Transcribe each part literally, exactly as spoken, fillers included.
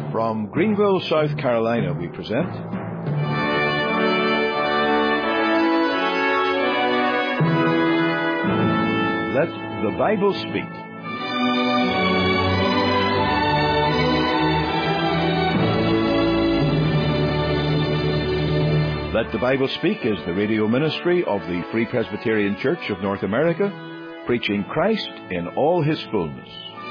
From Greenville, South Carolina, we present Let the Bible Speak. Let the Bible Speak is the radio ministry of the Free Presbyterian Church of North America, preaching Christ in all His fullness.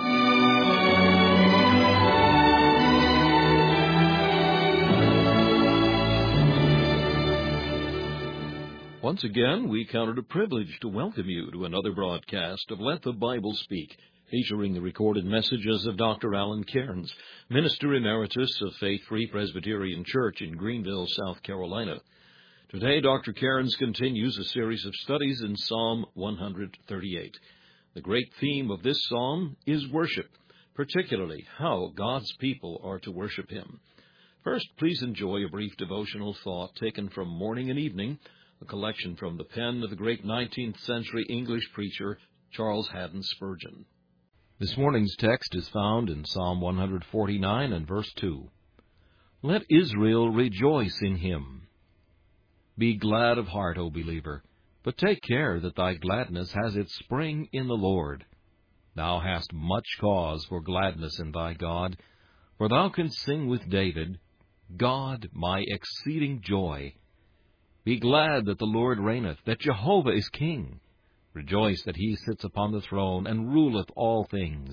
Once again, we count it a privilege to welcome you to another broadcast of Let the Bible Speak, featuring the recorded messages of Doctor Alan Cairns, Minister Emeritus of Faith Free Presbyterian Church in Greenville, South Carolina. Today, Doctor Cairns continues a series of studies in Psalm one thirty-eight. The great theme of this psalm is worship, particularly how God's people are to worship Him. First, please enjoy a brief devotional thought taken from Morning and Evening, a collection from the pen of the great nineteenth century English preacher Charles Haddon Spurgeon. This morning's text is found in Psalm one forty-nine and verse two. Let Israel rejoice in Him. Be glad of heart, O believer, but take care that thy gladness has its spring in the Lord. Thou hast much cause for gladness in thy God, for thou canst sing with David, God my exceeding joy. Be glad that the Lord reigneth, that Jehovah is King. Rejoice that He sits upon the throne and ruleth all things.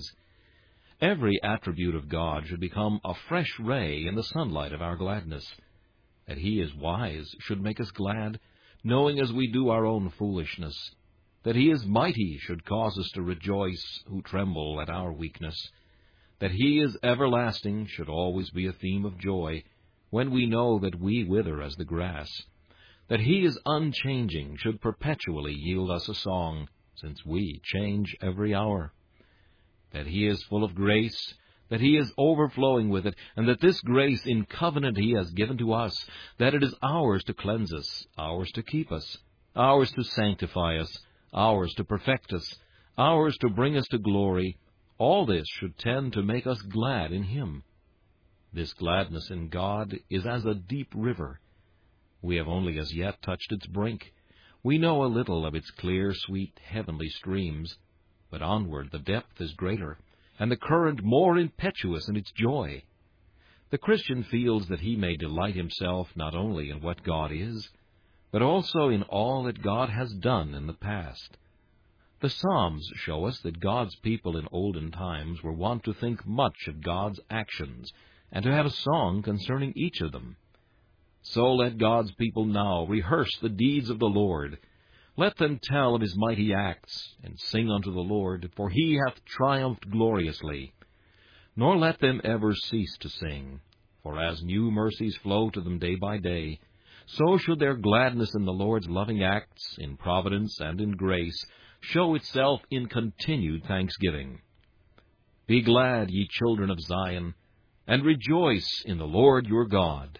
Every attribute of God should become a fresh ray in the sunlight of our gladness. That He is wise should make us glad, knowing as we do our own foolishness. That He is mighty should cause us to rejoice who tremble at our weakness. That He is everlasting should always be a theme of joy, when we know that we wither as the grass. That He is unchanging should perpetually yield us a song, since we change every hour. That He is full of grace, that He is overflowing with it, and that this grace in covenant He has given to us, that it is ours to cleanse us, ours to keep us, ours to sanctify us, ours to perfect us, ours to bring us to glory, all this should tend to make us glad in Him. This gladness in God is as a deep river. We have only as yet touched its brink. We know a little of its clear, sweet, heavenly streams, but onward the depth is greater, and the current more impetuous in its joy. The Christian feels that he may delight himself not only in what God is, but also in all that God has done in the past. The Psalms show us that God's people in olden times were wont to think much of God's actions, and to have a song concerning each of them. So let God's people now rehearse the deeds of the Lord. Let them tell of His mighty acts, and sing unto the Lord, for He hath triumphed gloriously. Nor let them ever cease to sing, for as new mercies flow to them day by day, so should their gladness in the Lord's loving acts, in providence and in grace, show itself in continued thanksgiving. Be glad, ye children of Zion, and rejoice in the Lord your God.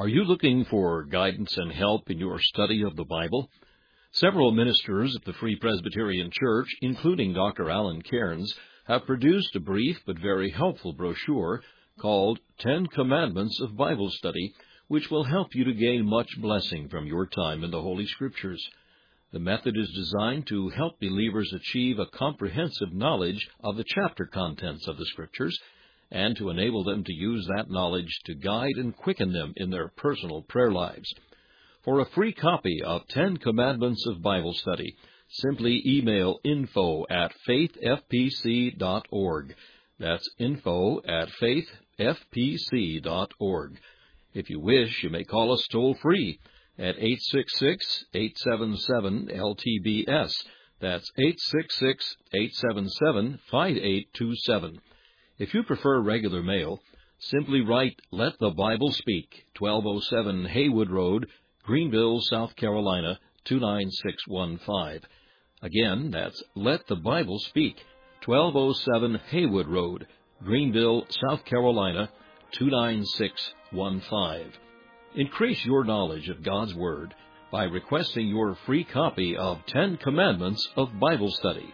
Are you looking for guidance and help in your study of the Bible? Several ministers of the Free Presbyterian Church, including Doctor Alan Cairns, have produced a brief but very helpful brochure called Ten Commandments of Bible Study, which will help you to gain much blessing from your time in the Holy Scriptures. The method is designed to help believers achieve a comprehensive knowledge of the chapter contents of the Scriptures, and to enable them to use that knowledge to guide and quicken them in their personal prayer lives. For a free copy of Ten Commandments of Bible Study, simply email info at faith f p c dot org. That's info at faith f p c dot org. If you wish, you may call us toll-free at eight six six, eight seven seven, L T B S. That's eight six six, eight seven seven, five eight two seven. If you prefer regular mail, simply write Let the Bible Speak, twelve oh seven Haywood Road, Greenville, South Carolina, two nine six one five. Again, that's Let the Bible Speak, twelve oh seven Haywood Road, Greenville, South Carolina, two nine six one five. Increase your knowledge of God's Word by requesting your free copy of Ten Commandments of Bible Study.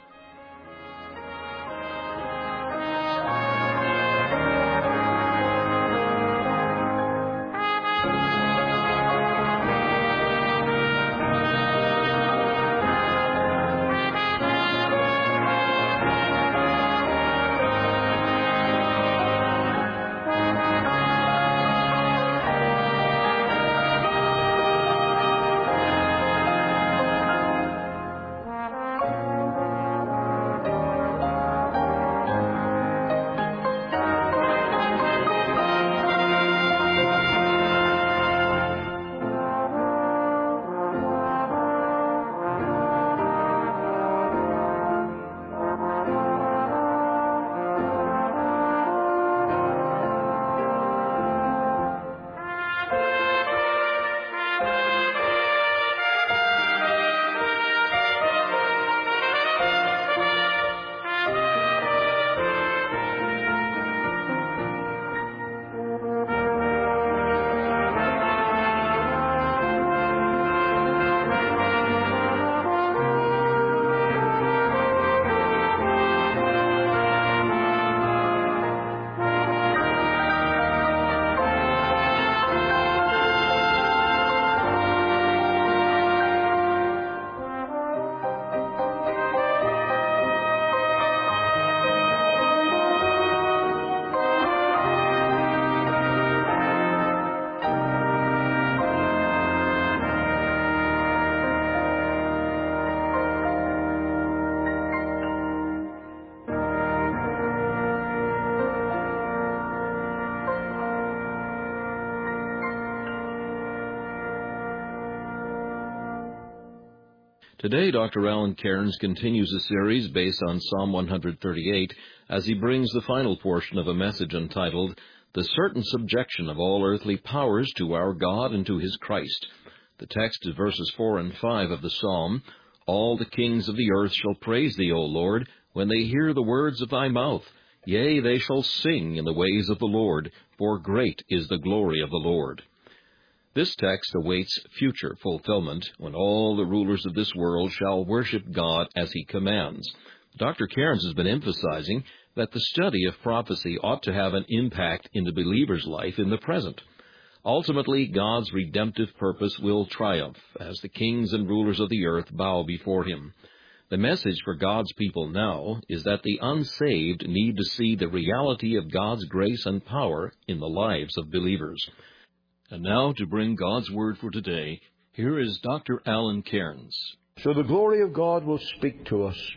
Today, Doctor Alan Cairns continues a series based on Psalm one thirty-eight as he brings the final portion of a message entitled, The Certain Subjection of All Earthly Powers to Our God and to His Christ. The text is verses four and five of the psalm. All the kings of the earth shall praise Thee, O Lord, when they hear the words of Thy mouth. Yea, they shall sing in the ways of the Lord, for great is the glory of the Lord. This text awaits future fulfillment, when all the rulers of this world shall worship God as He commands. Doctor Cairns has been emphasizing that the study of prophecy ought to have an impact in the believer's life in the present. Ultimately, God's redemptive purpose will triumph as the kings and rulers of the earth bow before Him. The message for God's people now is that the unsaved need to see the reality of God's grace and power in the lives of believers. And now, to bring God's Word for today, here is Doctor Alan Cairns. So the glory of God will speak to us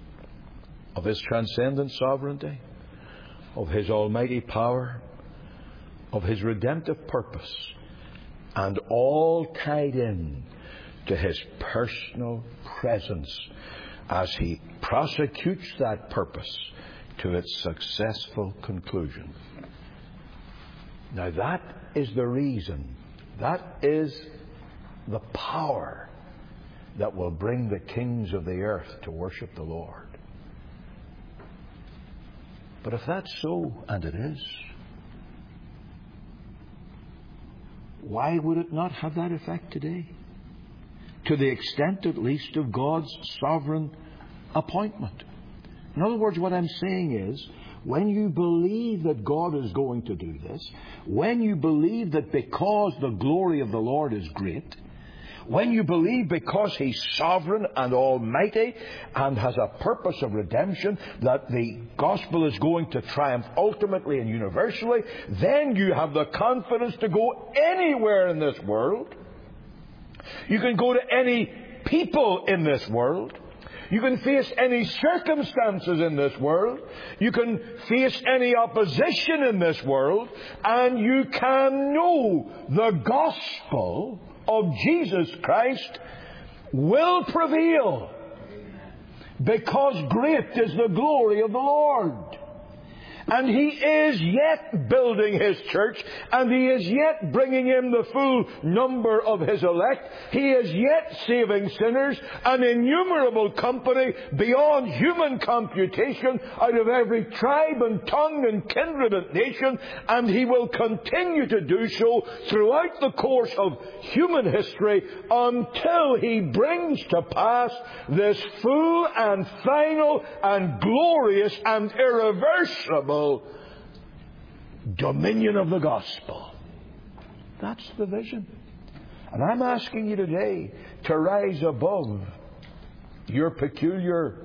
of His transcendent sovereignty, of His almighty power, of His redemptive purpose, and all tied in to His personal presence as He prosecutes that purpose to its successful conclusion. Now that is the reason, that is the power that will bring the kings of the earth to worship the Lord. But if that's so, and it is, why would it not have that effect today? To the extent, at least, of God's sovereign appointment. In other words, what I'm saying is, when you believe that God is going to do this, when you believe that because the glory of the Lord is great, when you believe because He's sovereign and almighty and has a purpose of redemption, that the gospel is going to triumph ultimately and universally, then you have the confidence to go anywhere in this world. You can go to any people in this world. You can face any circumstances in this world. You can face any opposition in this world. And you can know the gospel of Jesus Christ will prevail, because great is the glory of the Lord. And He is yet building His church, and He is yet bringing in the full number of His elect. He is yet saving sinners, an innumerable company beyond human computation, out of every tribe and tongue and kindred and nation, and He will continue to do so throughout the course of human history until He brings to pass this full and final and glorious and irreversible dominion of the gospel. That's the vision. And I'm asking you today to rise above your peculiar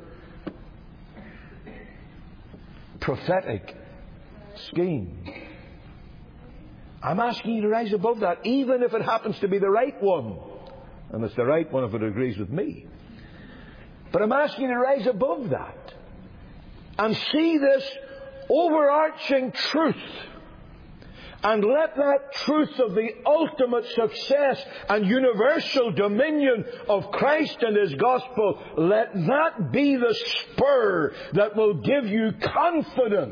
prophetic scheme. I'm asking you to rise above that, even if it happens to be the right one. And it's the right one if it agrees with me. But I'm asking you to rise above that and see this overarching truth, and let that truth of the ultimate success and universal dominion of Christ and His gospel, let that be the spur that will give you confidence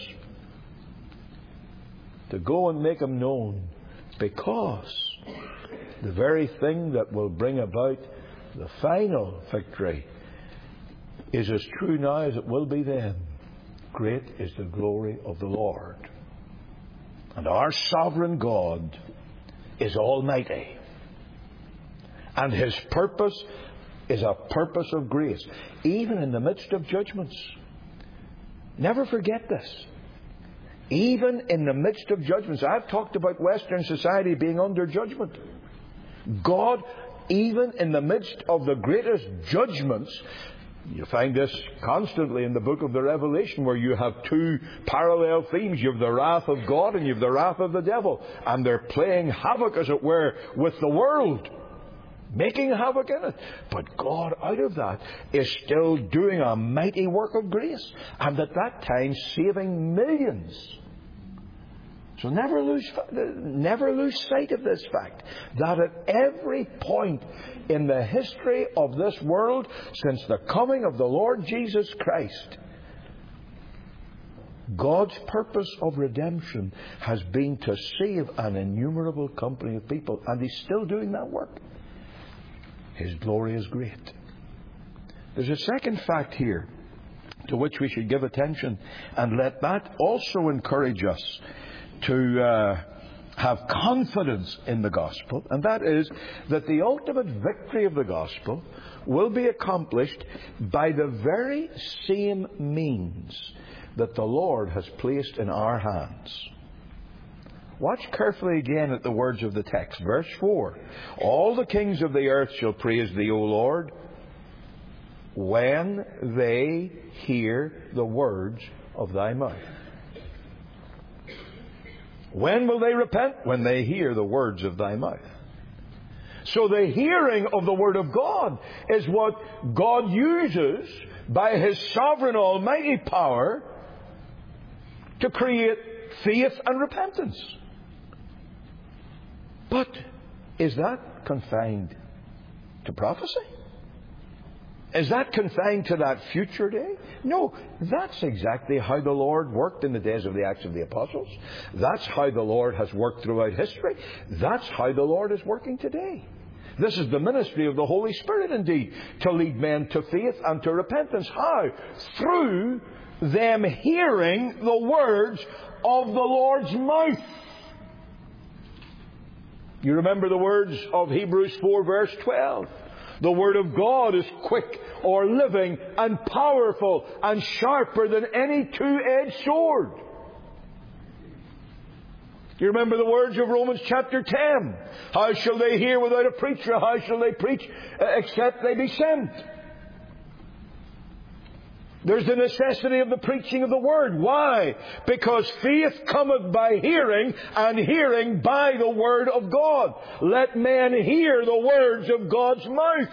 to go and make Him known, because the very thing that will bring about the final victory is as true now as it will be then. Great is the glory of the Lord. And our sovereign God is almighty. And His purpose is a purpose of grace, even in the midst of judgments. Never forget this. Even in the midst of judgments. I've talked about Western society being under judgment. God, even in the midst of the greatest judgments, you find this constantly in the book of the Revelation, where you have two parallel themes. You have the wrath of God and you have the wrath of the devil. And they're playing havoc, as it were, with the world, making havoc in it. But God, out of that, is still doing a mighty work of grace, and at that time saving millions. So never lose, never lose sight of this fact, that at every point in the history of this world, since the coming of the Lord Jesus Christ, God's purpose of redemption has been to save an innumerable company of people, and He's still doing that work. His glory is great. There's a second fact here to which we should give attention, and let that also encourage us to uh, have confidence in the gospel, and that is that the ultimate victory of the gospel will be accomplished by the very same means that the Lord has placed in our hands. Watch carefully again at the words of the text. Verse four. All the kings of the earth shall praise Thee, O Lord, when they hear the words of Thy mouth. When will they repent? When they hear the words of Thy mouth. So the hearing of the Word of God is what God uses by His sovereign almighty power to create faith and repentance. But is that confined to prophecy? Is that confined to that future day? No, that's exactly how the Lord worked in the days of the Acts of the Apostles. That's how the Lord has worked throughout history. That's how the Lord is working today. This is the ministry of the Holy Spirit, indeed, to lead men to faith and to repentance. How? Through them hearing the words of the Lord's mouth. You remember the words of Hebrews four verse twelve. The Word of God is quick or living and powerful and sharper than any two-edged sword. You remember the words of Romans chapter ten. How shall they hear without a preacher? How shall they preach except they be sent? There's the necessity of the preaching of the Word. Why? Because faith cometh by hearing, and hearing by the Word of God. Let men hear the words of God's mouth.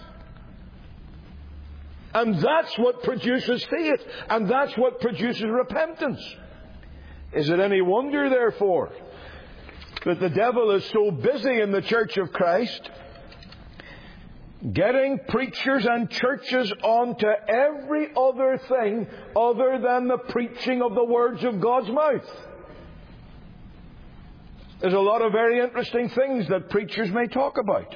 And that's what produces faith. And that's what produces repentance. Is it any wonder, therefore, that the devil is so busy in the Church of Christ, getting preachers and churches onto every other thing other than the preaching of the words of God's mouth? There's a lot of very interesting things that preachers may talk about.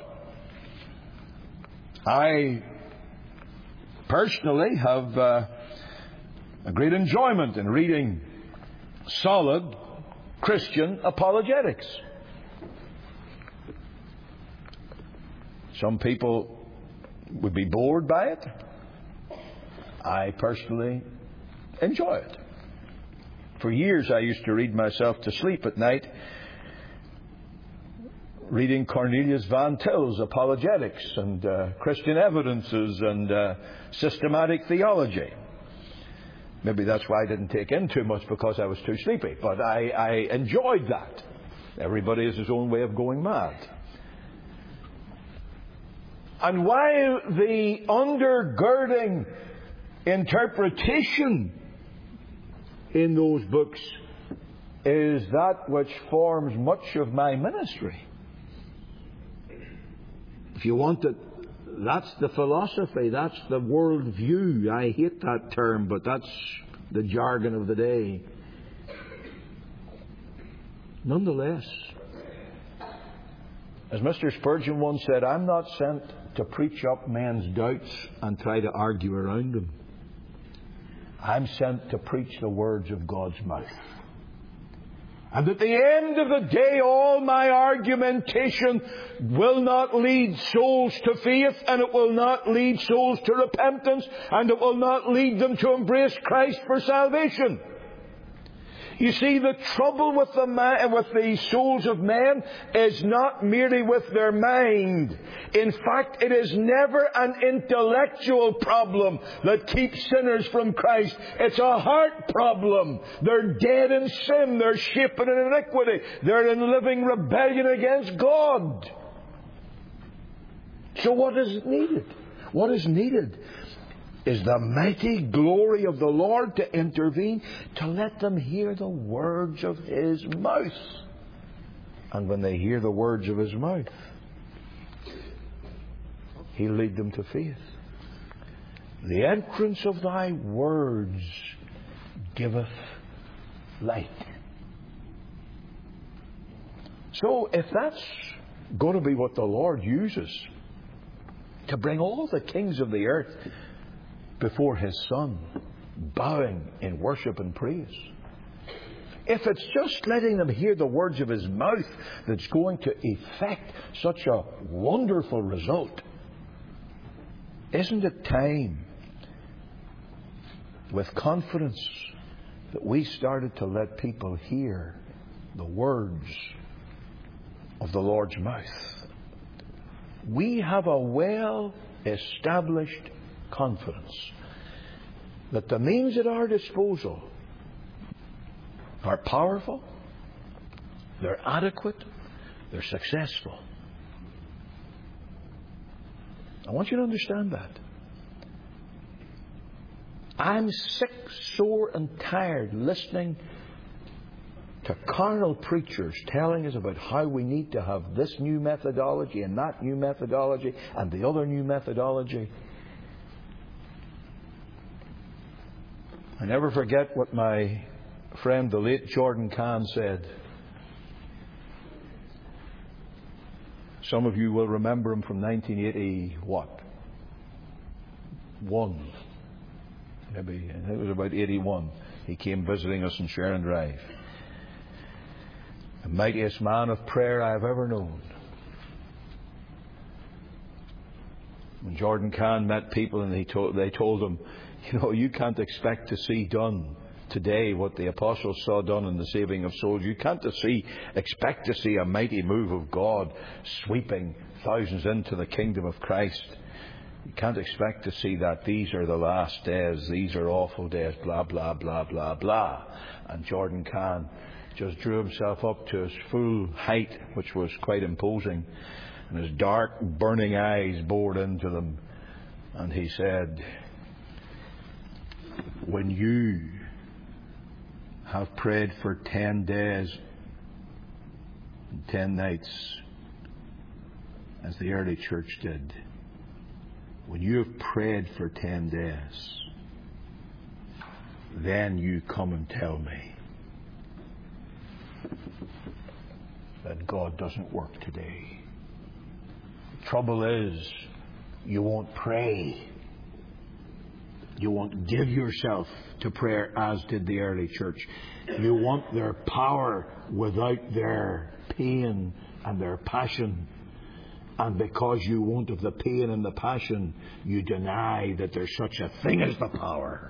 I personally have uh, a great enjoyment in reading solid Christian apologetics. Some people would be bored by it. I personally enjoy it. For years I used to read myself to sleep at night reading Cornelius Van Til's apologetics and uh, Christian evidences and uh, systematic theology. Maybe that's why I didn't take in too much, because I was too sleepy. But I, I enjoyed that. Everybody has his own way of going mad. And while the undergirding interpretation in those books is that which forms much of my ministry, if you want it, that's the philosophy, that's the world view. I hate that term, but that's the jargon of the day. Nonetheless, as Mister Spurgeon once said, I'm not sent to preach up men's doubts and try to argue around them. I'm sent to preach the words of God's mouth. And at the end of the day, all my argumentation will not lead souls to faith, and it will not lead souls to repentance, and it will not lead them to embrace Christ for salvation. You see, the trouble with the man, with the souls of men is not merely with their mind. In fact, it is never an intellectual problem that keeps sinners from Christ. It's a heart problem. They're dead in sin. They're shapen in iniquity. They're in living rebellion against God. So what is needed? What is needed is the mighty glory of the Lord to intervene, to let them hear the words of His mouth. And when they hear the words of His mouth, He'll lead them to faith. The entrance of Thy words giveth light. So if that's going to be what the Lord uses to bring all the kings of the earth before His Son, bowing in worship and praise, if it's just letting them hear the words of His mouth that's going to effect such a wonderful result, isn't it time, with confidence, that we started to let people hear the words of the Lord's mouth? We have a well-established confidence that the means at our disposal are powerful, they're adequate, they're successful. I want you to understand that. I'm sick, sore, and tired listening to carnal preachers telling us about how we need to have this new methodology and that new methodology and the other new methodology. I never forget what my friend, the late Jordan Kahn, said. Some of you will remember him from nineteen eighty, what? One. Maybe, it was about eighty-one. He came visiting us in Sharon Drive. the mightiest man of prayer I have ever known. When Jordan Kahn met people and he told, they told him, you know, you can't expect to see done today what the apostles saw done in the saving of souls. You can't to see, expect to see a mighty move of God sweeping thousands into the kingdom of Christ. You can't expect to see that. These are the last days. These are awful days. Blah, blah, blah, blah, blah. And Jordan Kahn just drew himself up to his full height, which was quite imposing. And his dark, burning eyes bored into them. And he said, when you have prayed for ten days and ten nights, as the early church did, when you have prayed for ten days, then you come and tell me that God doesn't work today. The trouble is, you won't pray. You won't give yourself to prayer as did the early church. You want their power without their pain and their passion. And because you won't have the pain and the passion, you deny that there's such a thing as the power.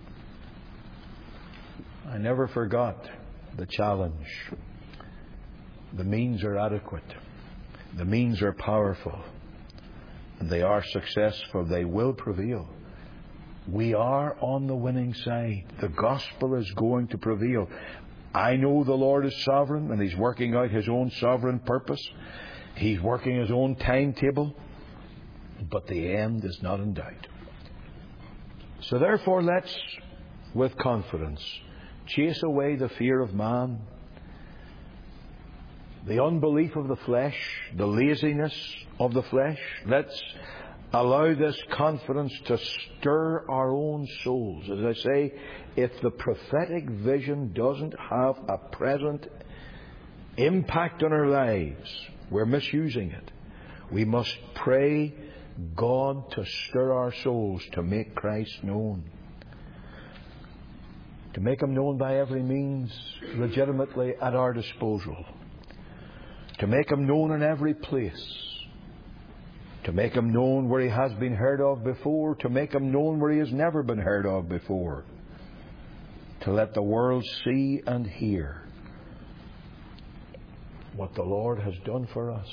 I never forgot the challenge. The means are adequate. The means are powerful. And they are successful. They will prevail. We are on the winning side. The gospel is going to prevail. I know the Lord is sovereign and He's working out His own sovereign purpose. He's working His own timetable. But the end is not in doubt. So therefore, let's, with confidence, chase away the fear of man, the unbelief of the flesh, the laziness of the flesh. Let's allow this confidence to stir our own souls. As I say, if the prophetic vision doesn't have a present impact on our lives, we're misusing it. We must pray God to stir our souls to make Christ known. To make Him known by every means legitimately at our disposal. To make Him known in every place. To make Him known where He has been heard of before. To make Him known where He has never been heard of before. To let the world see and hear what the Lord has done for us.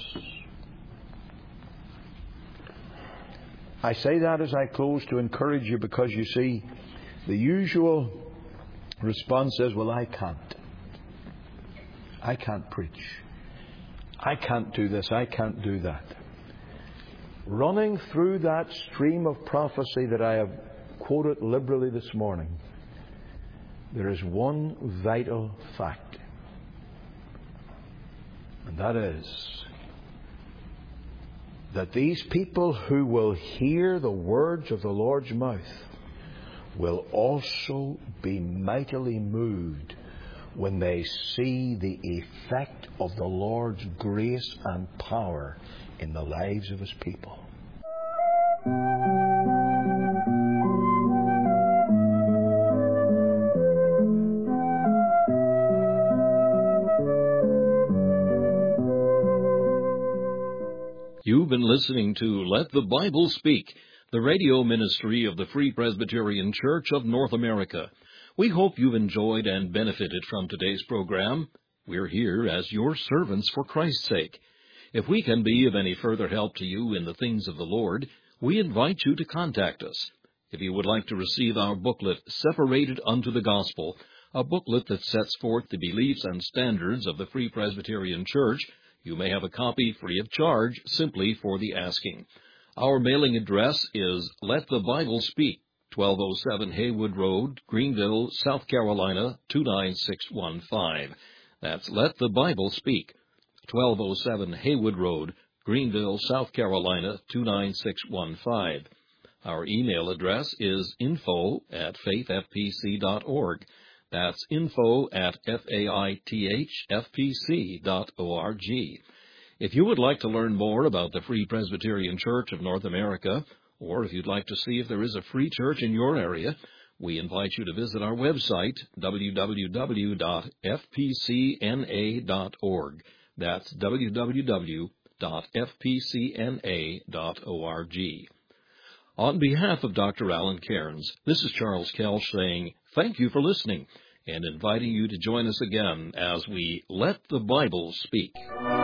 I say that as I close to encourage you, because you see, the usual response is, well, I can't. I can't preach. I can't do this. I can't do that. Running through that stream of prophecy that I have quoted liberally this morning, there is one vital fact. And that is that these people who will hear the words of the Lord's mouth will also be mightily moved when they see the effect of the Lord's grace and power in the lives of His people. You've been listening to Let the Bible Speak, the radio ministry of the Free Presbyterian Church of North America. We hope you've enjoyed and benefited from today's program. We're here as your servants for Christ's sake. If we can be of any further help to you in the things of the Lord, we invite you to contact us. If you would like to receive our booklet, Separated Unto the Gospel, a booklet that sets forth the beliefs and standards of the Free Presbyterian Church, you may have a copy free of charge simply for the asking. Our mailing address is Let the Bible Speak, twelve oh seven Haywood Road, Greenville, South Carolina, two nine six one five. That's Let the Bible Speak, twelve oh seven Haywood Road, Greenville, South Carolina, two nine six one five. Our email address is info at faith f p c dot org. That's info at faithfpc dot org. If you would like to learn more about the Free Presbyterian Church of North America, or if you'd like to see if there is a free church in your area, we invite you to visit our website, w w w dot f p c n a dot org. That's w w w dot f p c n a dot org. On behalf of Doctor Alan Cairns, this is Charles Kelch saying thank you for listening and inviting you to join us again as we Let the Bible Speak.